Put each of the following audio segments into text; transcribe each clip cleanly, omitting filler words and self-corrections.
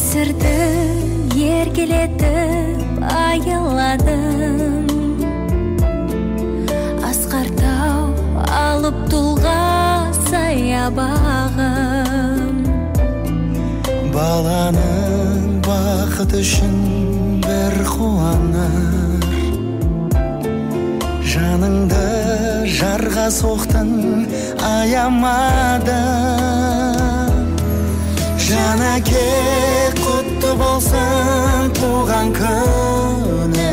Өсірдім, еркелетіп аяладым. Асқар тау алып тұлға саябағым. Баланың бақыт үшін бір қуаныр. Жаныңды жарға соқтың, аямадың. Жан әке құтты болсын туған күні.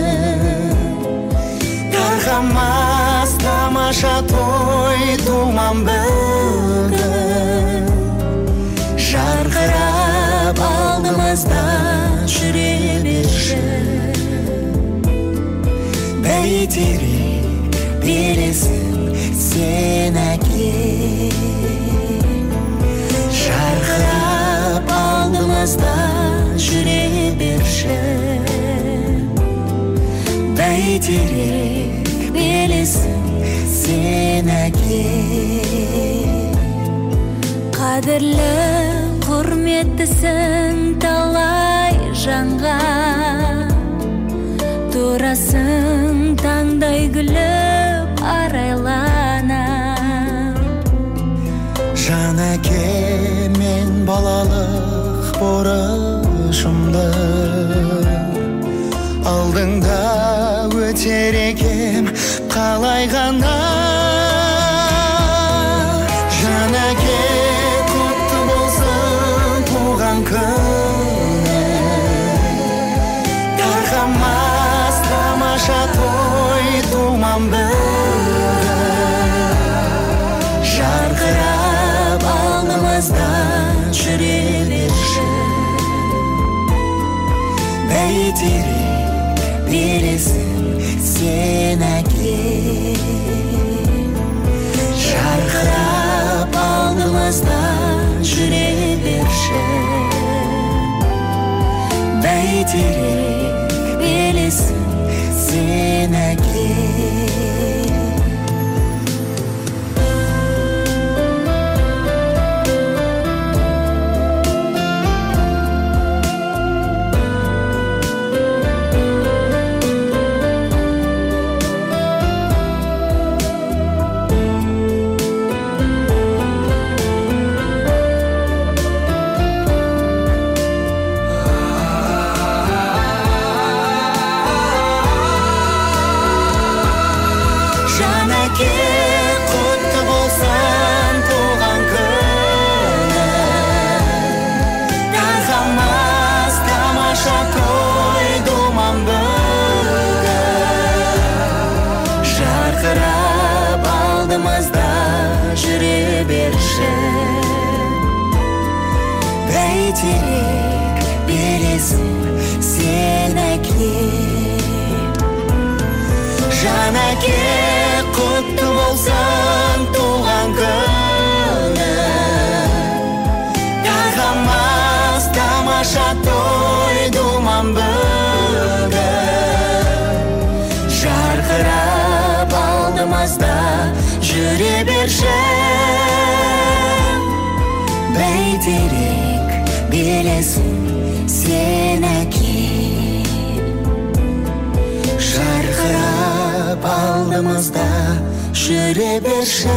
Тарқамас тамаша той думан бүгін. Жарқырап алдымызда жүре берші. Бәйтерек белесін сен әке. Жарқырап алдымызда жүре берші. Бәйтерек белесін сен әке. Қадірлі құрметтісің талай жанға. Турасың таңдай күліп арайлана. Жан әке мен балалық борышымды алдыңда өтер екем қалай ғана. Жан әке құтты болсын туған күні. Тарқамас тамаша той думан бүгін. Жарқырап алдымызда жүре берші. Бәйтерек белесін сен әке. Жарқырап алдымызда жүре берші. Бәйтерек белесін сен әке. Құтты болсын туған күні. Тарқамас тамаша той думан бүгін. Жарқырап алдымызда жүре берші. Бәйтерек белесін сен әке. Жан әке құтты болсын туған күні. Тарқамас тамаша той думан бүгін. Жарқырап алдымызда жүре берші. Бәйтерек белесін сен әке. Жарқырап алдымызда жүре берші.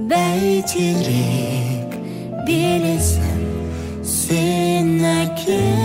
Бәйтерек белесін сен әке.